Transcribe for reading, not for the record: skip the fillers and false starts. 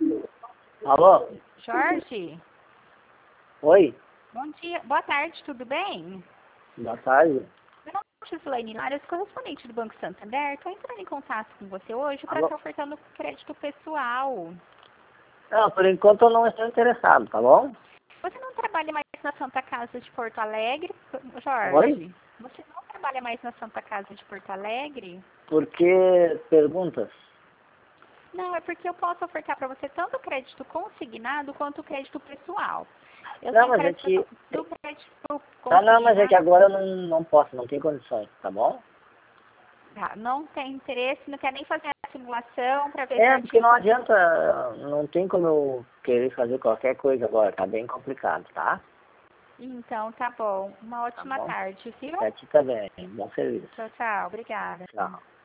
Alô? Jorge, Oi? bom dia, boa tarde, tudo bem? Boa tarde. Meu nome é Gislaine Lares, correspondente do Banco Santander. Estou entrando em contato com você hoje para Alô? estar ofertando crédito pessoal. Não, por enquanto eu não estou interessado, tá bom? Você não trabalha mais na Santa Casa de Porto Alegre, Oi? Jorge? Você não trabalha mais na Santa Casa de Porto Alegre? Por que perguntas? Não, é porque eu posso ofertar para você tanto o crédito consignado quanto o crédito pessoal. Eu Não, tenho mas é crédito que... do crédito Tá, não, mas é que consignado. agora eu não posso, não tenho condições, tá bom? Tá, não tem interesse, não quer nem fazer a simulação para ver É, porque certinho não como que... adianta, não tem como eu querer fazer qualquer coisa agora, tá bem complicado, tá? Então, tá bom. Uma Tá ótima bom? tarde, viu? Pra ti também, bom serviço. Tchau, tchau. Obrigada. Tchau.